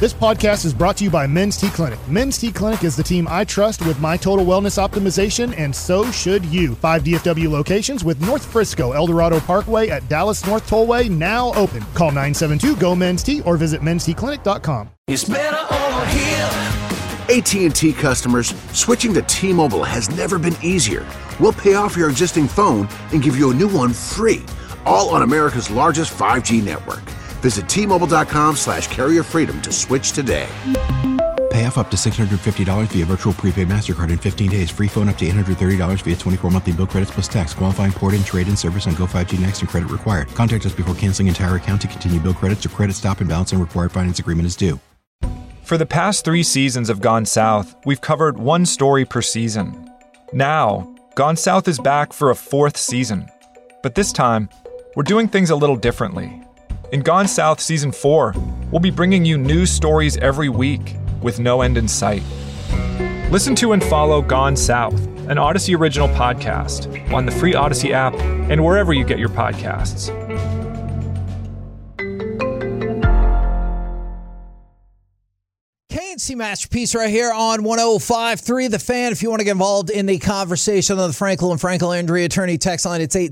This podcast is brought to you by Men's T Clinic. Men's T Clinic is the team I trust with my total wellness optimization, and so should you. 5 DFW locations with North Frisco, Eldorado Parkway at Dallas North Tollway now open. Call 972-GO-MEN'S-T or visit mensteclinic.com. It's better over here. AT&T customers, switching to T-Mobile has never been easier. We'll pay off your existing phone and give you a new one free, all on America's largest 5G network. Visit T-Mobile.com/carrierfreedom to switch today. Pay off up to $650 via virtual prepaid MasterCard in 15 days. Free phone up to $830 via 24 monthly bill credits plus tax. Qualifying port-in, trade-in service on Go5G Next and credit required. Contact us before canceling entire account to continue bill credits or credit stop and balance and required finance agreement is due. For the past 3 seasons of Gone South, we've covered one story per season. Now, Gone South is back for a 4th season. But this time, we're doing things a little differently. In Gone South Season 4, we'll be bringing you new stories every week with no end in sight. Listen to and follow Gone South, an Odyssey original podcast, on the free Odyssey app and wherever you get your podcasts. KNC Masterpiece right here on 105.3 The Fan. If you want to get involved in the conversation on the Frankel and Frankel Injury Attorney text line, it's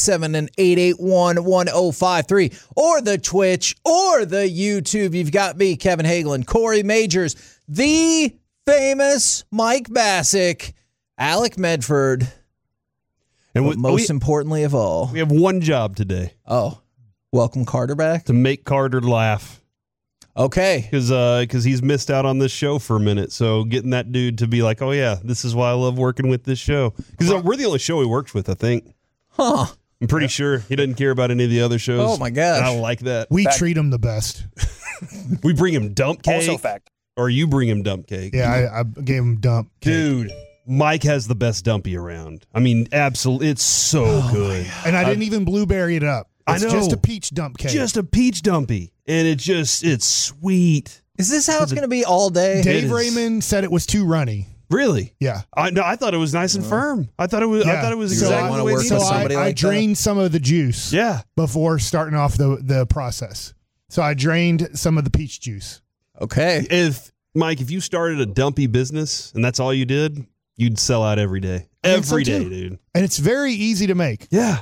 877-881-1053, or the Twitch or the YouTube. You've got me, Kevin Hagelin, Corey Majors, the famous Mike Bassick, Alec Medford, and most importantly of all, we have one job today. Oh, welcome Carter back? To make Carter laugh. Okay. Because he's missed out on this show for a minute. So getting that dude to be like, oh, yeah, this is why I love working with this show. Because we're the only show he works with, I think. Huh. I'm pretty sure he doesn't care about any of the other shows. Oh, my gosh. I like that. We treat him the best. We bring him dump cake. Also fact. Or you bring him dump cake. Yeah, I gave him dump cake. Dude, Mike has the best dumpy around. I mean, absolutely. It's so good. And I didn't even blueberry it up. It's I know. just a peach dump cake. Just a peach dumpy. And it's sweet. Is this how it's going to be all day? Dave Raymond said it was too runny. Really? Yeah. I thought it was nice and firm. I thought it was exactly wanna the way work it with is. somebody I like drained some of the juice before starting off the process. So I drained some of the peach juice. Okay. If you started a dumpy business and that's all you did, you'd sell out every day. Every day, dude. And it's very easy to make. Yeah.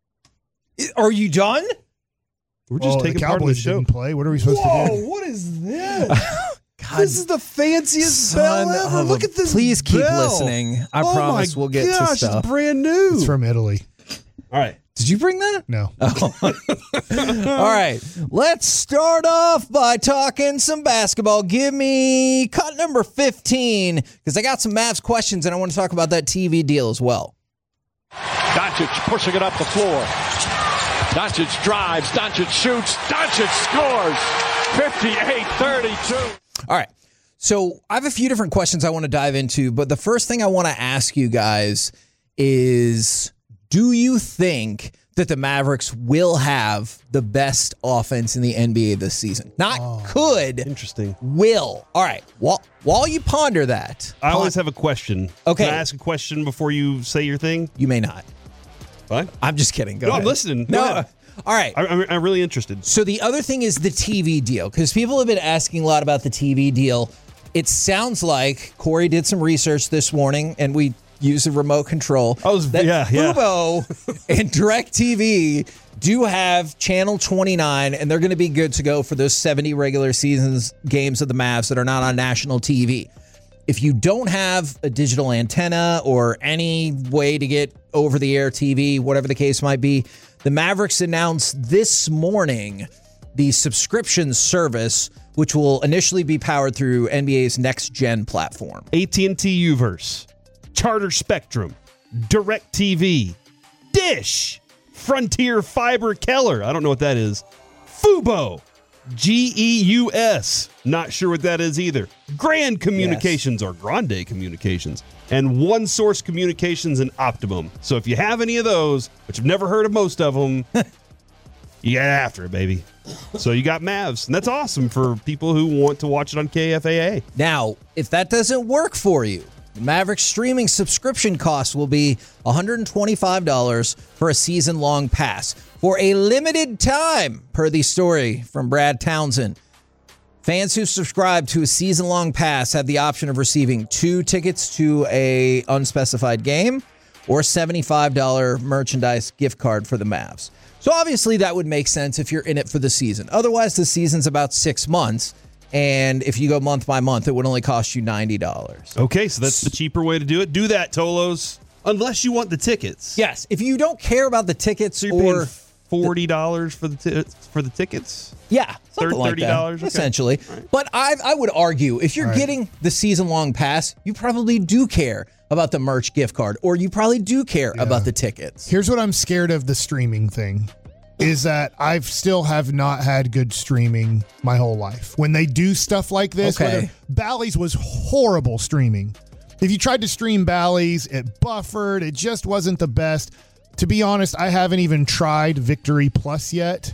Are you done? We're just taking the part of the Cowboys show. didn't play. What are we supposed to do? What is this? This is the fanciest bell ever. Look at this. Please keep bell. listening. I promise we'll get to stuff. It's brand new. It's from Italy. All right. Did you bring that? No. Oh. All right. Let's start off by talking some basketball. Give me cut number 15, because I got some Mavs questions, and I want to talk about that TV deal as well. Doncic pushing it up the floor. Doncic drives. Doncic shoots. Doncic scores. 58-32. All right. So I have a few different questions I want to dive into, but the first thing I want to ask you guys is, do you think that the Mavericks will have the best offense in the NBA this season? Not could. Interesting. Will. All right. While you ponder that. I always have a question. Okay. Can I ask a question before you say your thing? You may not. What? I'm just kidding. Go ahead. I'm listening. No. Go ahead. All right. I'm really interested. So the other thing is the TV deal, because people have been asking a lot about the TV deal. It sounds like Corey did some research this morning, and we used a remote control. Fubo and DirecTV do have Channel 29, and they're going to be good to go for those 70 regular seasons games of the Mavs that are not on national TV. If you don't have a digital antenna or any way to get over-the-air TV, whatever the case might be, the Mavericks announced this morning the subscription service, which will initially be powered through NBA's next-gen platform. AT&T Uverse, Charter Spectrum, DirecTV, Dish, Frontier Fiber Keller. I don't know what that is. Fubo, GEUS. Not sure what that is either. Grand Communications or Grande Communications. And One Source Communications and Optimum. So if you have any of those, which I've never heard of most of them, you get after it, baby. So you got Mavs. And that's awesome for people who want to watch it on KFAA. Now, if that doesn't work for you, the Mavericks streaming subscription cost will be $125 for a season-long pass for a limited time, per the story from Brad Townsend. Fans who subscribe to a season-long pass have the option of receiving 2 tickets to a unspecified game or a $75 merchandise gift card for the Mavs. So obviously that would make sense if you're in it for the season. Otherwise, the season's about 6 months, and if you go month by month, it would only cost you $90. Okay, so that's the cheaper way to do it. Do that, Tolos. Unless you want the tickets. Yes, if you don't care about the tickets, so you're paying $40 for the tickets. Yeah, something like that, $30, essentially. Right. But I would argue if you're getting the season-long pass, you probably do care about the merch gift card, or you probably do care about the tickets. Here's what I'm scared of the streaming thing, is that I still have not had good streaming my whole life. When they do stuff like this, Bally's was horrible streaming. If you tried to stream Bally's, it buffered. It just wasn't the best. To be honest, I haven't even tried Victory Plus yet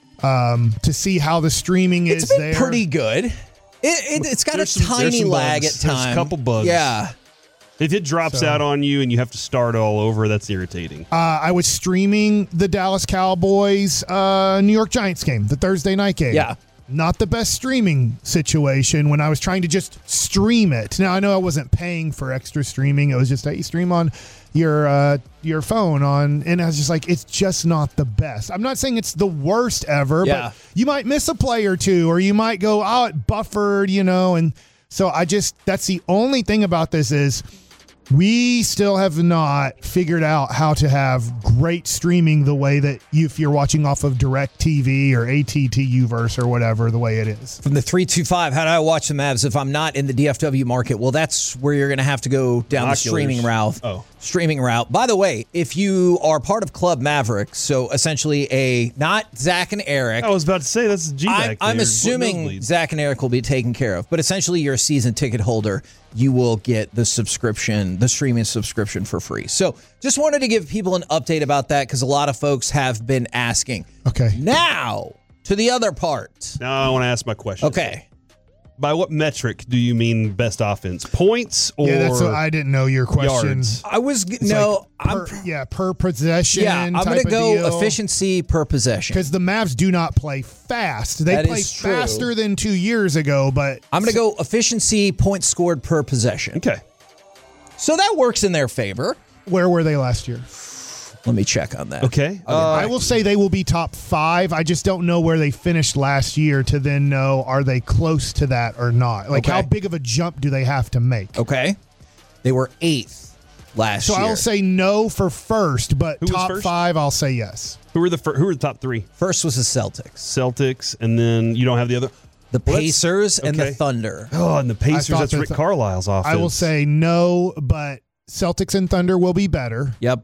to see how the streaming is there. It's been pretty good. It's got a tiny lag at times. There's a couple bugs. Yeah. If it drops out on you and you have to start all over, that's irritating. I was streaming the Dallas Cowboys New York Giants game, the Thursday night game. Yeah. Not the best streaming situation when I was trying to just stream it. Now, I know I wasn't paying for extra streaming. It was just that you stream on your phone and I was just like, it's just not the best. I'm not saying it's the worst ever, but you might miss a play or two, or you might go, oh, it buffered, and so that's the only thing about this is we still have not figured out how to have great streaming the way that if you're watching off of DirecTV or ATTUverse or whatever, the way it is. From the 325, how do I watch the Mavs if I'm not in the DFW market? Well, that's where you're going to have to go down the streaming route. Streaming route. By the way, if you are part of Club Maverick, so essentially not Zach and Eric. I was about to say, that's G-Back. I'm assuming Zach and Eric will be taken care of, but essentially you're a season ticket holder. You will get the subscription, the streaming subscription for free. So just wanted to give people an update about that because a lot of folks have been asking. Okay. Now to the other part. Now I want to ask my question. Okay. By what metric do you mean best offense? Points or that's what I didn't know your question. Yards? I was per possession. Yeah, I'm going to go efficiency per possession because the Mavs do not play fast. They play faster than 2 years ago, but I'm going to go efficiency points scored per possession. Okay, so that works in their favor. Where were they last year? Let me check on that. Okay. I will say they will be top 5. I just don't know where they finished last year to then know, are they close to that or not? Like, how big of a jump do they have to make? Okay. They were 8th last year. So I'll say no for first, but top 5, I'll say yes. Who were the top 3? First was the Celtics. And then you don't have the other? The Pacers and the Thunder. Oh, and the Pacers, that's Rick Carlisle's offense. I will say no, but Celtics and Thunder will be better. Yep.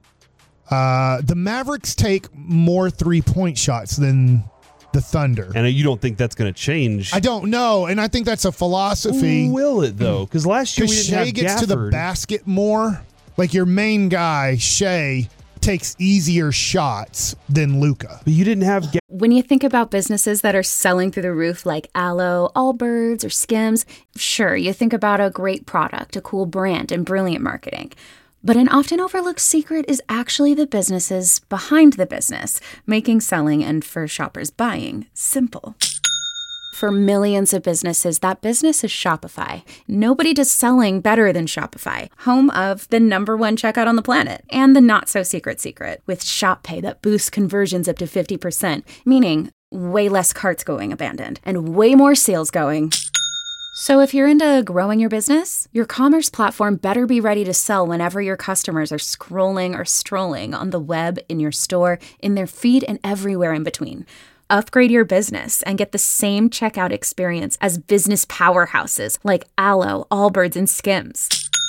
The Mavericks take more 3-point shots than the Thunder. And you don't think that's going to change? I don't know, and I think that's a philosophy. Will it, though? Because last year we didn't have Shea gets Gafford. to the basket more. Like your main guy, Shea, takes easier shots than Luka. But you didn't have When you think about businesses that are selling through the roof like Aloe, Allbirds, or Skims, sure, you think about a great product, a cool brand, and brilliant marketing. But an often overlooked secret is actually the businesses behind the business, making selling and for shoppers buying simple. For millions of businesses, that business is Shopify. Nobody does selling better than Shopify, home of the #1 checkout on the planet and the not-so-secret secret with Shop Pay that boosts conversions up to 50%, meaning way less carts going abandoned and way more sales going. So if you're into growing your business, your commerce platform better be ready to sell whenever your customers are scrolling or strolling on the web, in your store, in their feed, and everywhere in between. Upgrade your business and get the same checkout experience as business powerhouses like Aloe, Allbirds, and Skims.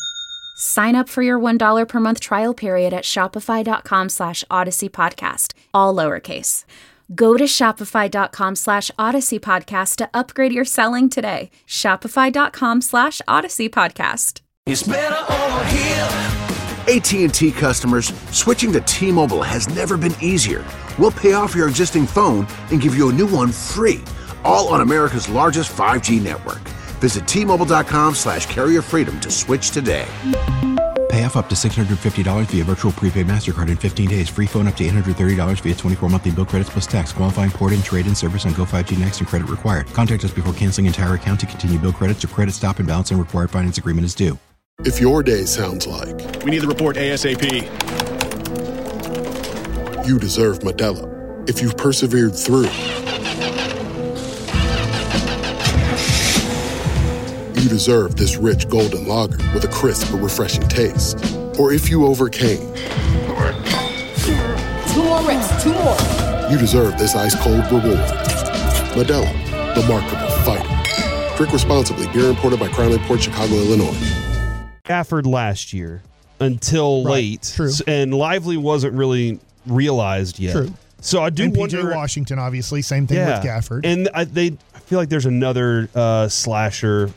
Sign up for your $1 per month trial period at shopify.com/Odyssey Podcast, all lowercase. Go to shopify.com /Odyssey Podcast to upgrade your selling today. Shopify.com /Odyssey Podcast. It's better over here. AT&T customers, switching to T-Mobile has never been easier. We'll pay off your existing phone and give you a new one free, all on America's largest 5G network. Visit T-Mobile.com /carrier freedom to switch today. Pay off up to $650 via virtual prepaid MasterCard in 15 days. Free phone up to $830 via 24 monthly bill credits plus tax. Qualifying port and trade-in service on Go5G Next and credit required. Contact us before canceling entire account to continue bill credits or credit stop and balance and required finance agreement is due. If your day sounds like we need the report ASAP, you deserve Modelo. If you've persevered through, you deserve this rich golden lager with a crisp but refreshing taste. Or if you overcame, 2 more reps, 2 more. You deserve this ice cold reward. Modelo, the mark of a fighter. Drink responsibly. Beer imported by Crown Imports, Chicago, Illinois. Gafford last year until late. True. And Lively wasn't really realized yet. True. So I do wonder. PJ Washington, obviously, same thing with Gafford. And I feel like there's another slasher.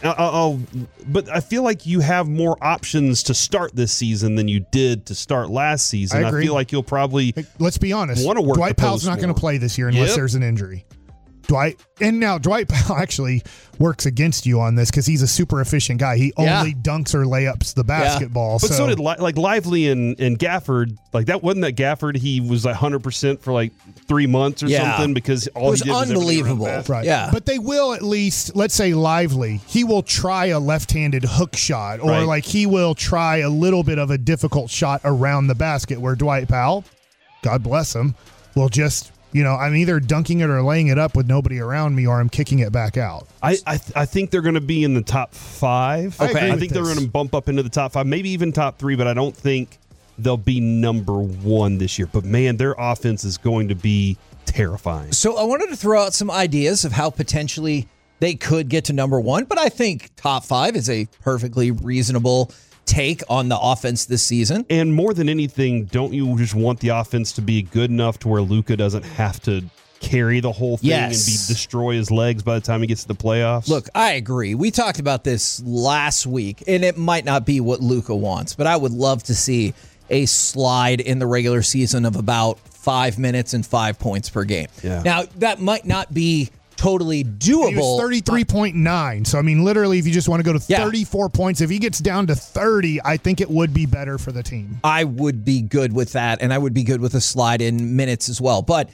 But I feel like you have more options to start this season than you did to start last season. I agree. feel like you'll probably. Let's be honest. Want to work Dwight the Powell's post not going more. to play this year unless there's an injury. Dwight Powell actually works against you on this because he's a super efficient guy. He only dunks or layups the basketball. But so did so Lively and Gafford. Like that wasn't that Gafford. He was 100% for like 3 months or something because all it was he did was unbelievable. right. Yeah. But they will at least, let's say Lively, he will try a left-handed hook shot or like he will try a little bit of a difficult shot around the basket where Dwight Powell, God bless him, will just, I'm either dunking it or laying it up with nobody around me or I'm kicking it back out. I think they're going to be in the top 5. Okay. I think they're going to bump up into the top 5, maybe even top 3, but I don't think they'll be number 1 this year. But, man, their offense is going to be terrifying. So I wanted to throw out some ideas of how potentially they could get to number 1, but I think top 5 is a perfectly reasonable take on the offense this season. And more than anything, don't you just want the offense to be good enough to where Luka doesn't have to carry the whole thing and destroy his legs by the time he gets to the playoffs? Look, I agree. We talked about this last week, and it might not be what Luka wants, but I would love to see a slide in the regular season of about 5 minutes and 5 points per game. Yeah. Now, that might not be totally doable. He was 33.9. So, literally, if you just want to go to 34 points, if he gets down to 30, I think it would be better for the team. I would be good with that, and I would be good with a slide in minutes as well. But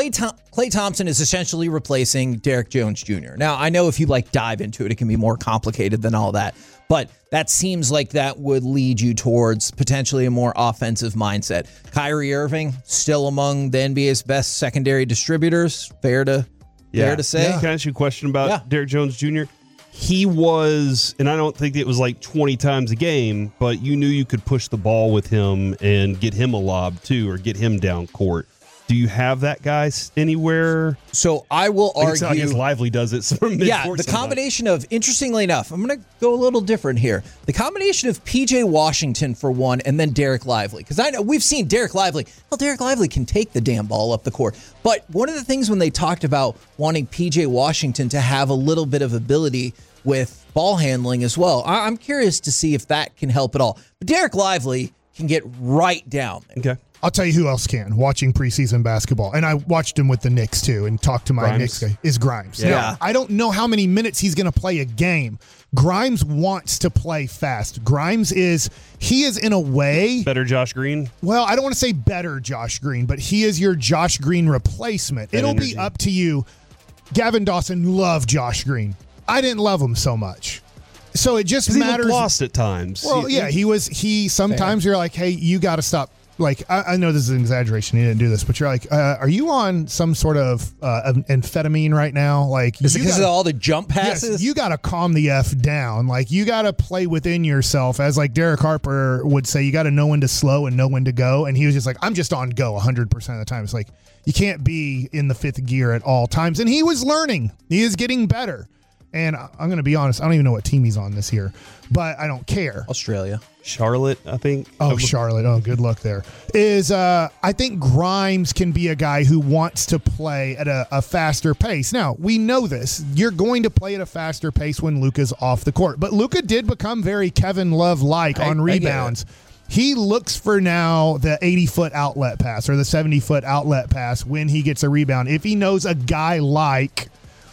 Klay Thompson is essentially replacing Derek Jones Jr. Now, I know if you dive into it, it can be more complicated than all that. But that seems like that would lead you towards potentially a more offensive mindset. Kyrie Irving, still among the NBA's best secondary distributors. Fair to say? Can I ask you a question about Derek Jones Jr.? He was, and I don't think it was 20 times a game, but you knew you could push the ball with him and get him a lob too, or get him down court. Do you have that guy anywhere? So I will argue. I guess Lively does it. The combination of, interestingly enough, I'm going to go a little different here. The combination of PJ Washington for one, and then Derek Lively. Because I know we've seen Derek Lively. Well, Derek Lively can take the damn ball up the court. But one of the things when they talked about wanting PJ Washington to have a little bit of ability with ball handling as well, I'm curious to see if that can help at all. But Derek Lively can get right down there. Okay. I'll tell you who else can, watching preseason basketball. And I watched him with the Knicks, too, and talked to my Knicks guy, is Grimes. Yeah. Now, I don't know how many minutes he's going to play a game. Grimes wants to play fast. Grimes is in a way... Better Josh Green? Well, I don't want to say better Josh Green, but he is your Josh Green replacement. It'll be up to you. Gavin Dawson loved Josh Green. I didn't love him so much. So it just matters. He looked lost at times. Well, he sometimes you're like, hey, you got to stop. I know this is an exaggeration. He didn't do this, but you're like, are you on some sort of amphetamine right now? Is it because of all the jump passes? Yes, you got to calm the F down. You got to play within yourself. As Derek Harper would say, you got to know when to slow and know when to go. And he was just like, I'm just on go 100% of the time. It's like, you can't be in the fifth gear at all times. And he was learning. He is getting better. And I'm going to be honest, I don't even know what team he's on this year, but I don't care. Australia. Charlotte, I think. Oh, Charlotte. Oh, good luck there. I think Grimes can be a guy who wants to play at a faster pace. Now, we know this. You're going to play at a faster pace when Luka's off the court. But Luka did become very Kevin Love-like on rebounds. He looks for now the 80-foot outlet pass or the 70-foot outlet pass when he gets a rebound. If he knows a guy like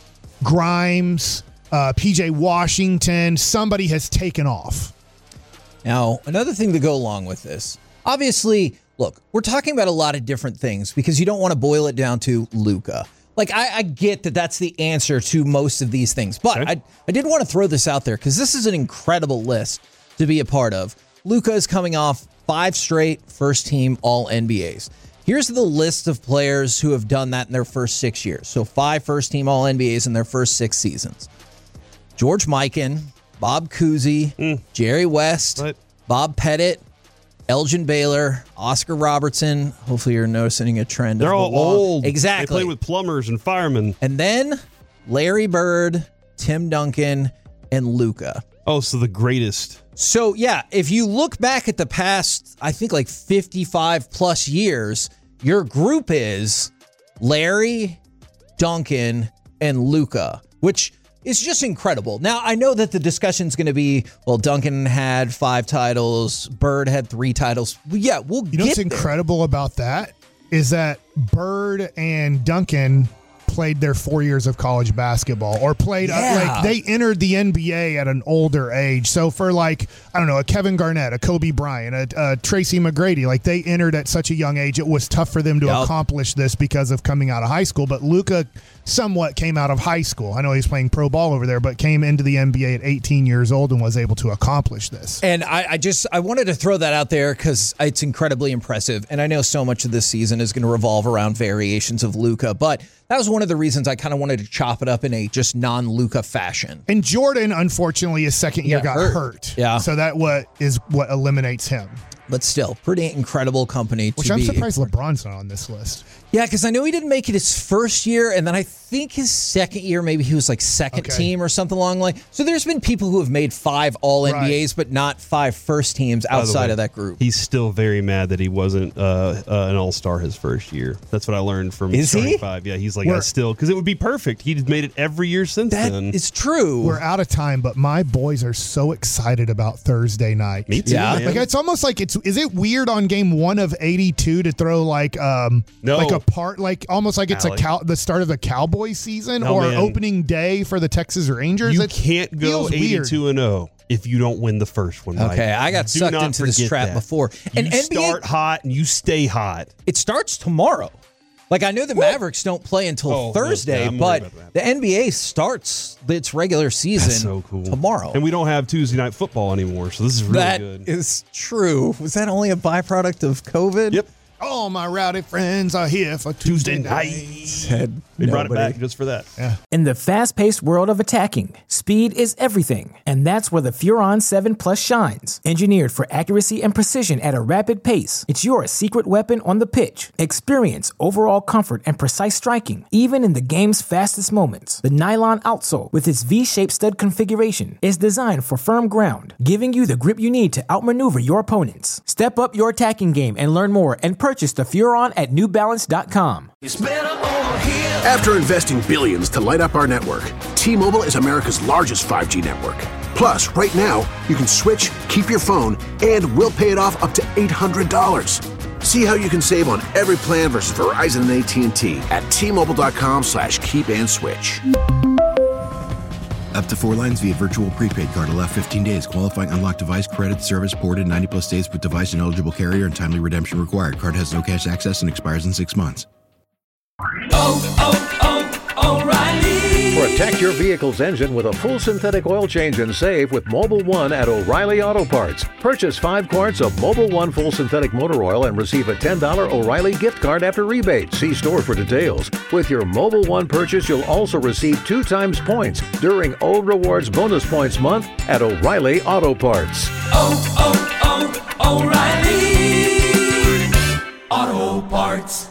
Grimes, PJ Washington, somebody has taken off. Now, another thing to go along with this, obviously, look, we're talking about a lot of different things because you don't want to boil it down to Luka. Like, I get that that's the answer to most of these things, but okay. I did want to throw this out there because this is an incredible list to be a part of. Luka is coming off 5 straight first-team All-NBAs. Here's the list of players who have done that in their first 6 years. So 5 first-team All-NBAs in their first 6 seasons. George Mikan, Bob Cousy, Jerry West, Bob Pettit, Elgin Baylor, Oscar Robertson. Hopefully you're noticing a trend. They're all old. Exactly. They play with plumbers and firemen. And then Larry Bird, Tim Duncan, and Luka. Oh, so the greatest. So, yeah, if you look back at the past, I think like 55 plus years, your group is Larry, Duncan, and Luka, which is just incredible. Now, I know that the discussion's going to be, well, Duncan had 5 titles, Bird had 3 titles. Well, yeah, we'll get there. You know what's incredible about that is that Bird and Duncan played their 4 years of college basketball or played like they entered the NBA at an older age. So for like, I don't know, a Kevin Garnett, a Kobe Bryant, a Tracy McGrady, like they entered at such a young age. It was tough for them to accomplish this because of coming out of high school. But Luka somewhat came out of high school. I know he's playing pro ball over there, but came into the NBA at 18 years old and was able to accomplish this. And I wanted to throw that out there because it's incredibly impressive. And I know so much of this season is going to revolve around variations of Luka, but that was one of the reasons I kind of wanted to chop it up in a just non-Luka fashion. And Jordan, unfortunately, his second year got hurt. Yeah. So that what eliminates him. But still, pretty incredible company to be. Which I'm surprised LeBron's not on this list. Yeah, because I know he didn't make it his first year, and then I think his second year, maybe he was like second team or something along the line. So there's been people who have made 5 All-NBAs, but not 5 first teams outside of that group. He's still very mad that he wasn't an All-Star his first year. That's what I learned from starting 5. Yeah, he's like, still, because it would be perfect. He'd made it every year since then. It's true. We're out of time, but my boys are so excited about Thursday night. Me too, man. Like, it's almost like is it weird on game 1 of 82 to throw like a part, like almost like it's the start of the Cowboys season opening day for the Texas Rangers? You can't go 82-0 if you don't win the first one. Okay, I got sucked into this trap before. And you start hot and you stay hot. It starts tomorrow. Like, I know the Mavericks don't play until Thursday, but the NBA starts its regular season tomorrow. And we don't have Tuesday Night Football anymore, so this is really good. That is true. Was that only a byproduct of COVID? Yep. All my rowdy friends are here for Tuesday night. They brought it back just for that. Yeah. In the fast-paced world of attacking, speed is everything, and that's where the Furon 7 Plus shines. Engineered for accuracy and precision at a rapid pace, it's your secret weapon on the pitch. Experience overall comfort and precise striking, even in the game's fastest moments. The nylon outsole, with its V-shaped stud configuration, is designed for firm ground, giving you the grip you need to outmaneuver your opponents. Step up your attacking game and learn more and purchase the Furon at NewBalance.com. After investing billions to light up our network, T-Mobile is America's largest 5G network. Plus, right now, you can switch, keep your phone, and we'll pay it off up to $800. See how you can save on every plan versus Verizon and AT&T at T-Mobile.com/keep-and-switch. Up to 4 lines via virtual prepaid card. Allow 15 days. Qualifying unlocked device credit service ported 90+ days with device and eligible carrier and timely redemption required. Card has no cash access and expires in 6 months. O'Reilly. Protect your vehicle's engine with a full synthetic oil change and save with Mobil 1 at O'Reilly Auto Parts. Purchase 5 quarts of Mobil 1 full synthetic motor oil and receive a $10 O'Reilly gift card after rebate. See store for details. With your Mobil 1 purchase, you'll also receive 2 times points during O Rewards Bonus Points Month at O'Reilly Auto Parts. O'Reilly Auto Parts.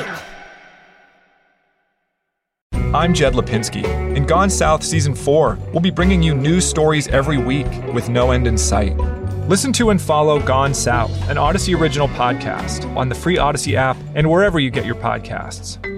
I'm Jed Lipinski. In Gone South Season 4, we'll be bringing you news stories every week with no end in sight. Listen to and follow Gone South, an Odyssey original podcast, on the free Odyssey app and wherever you get your podcasts.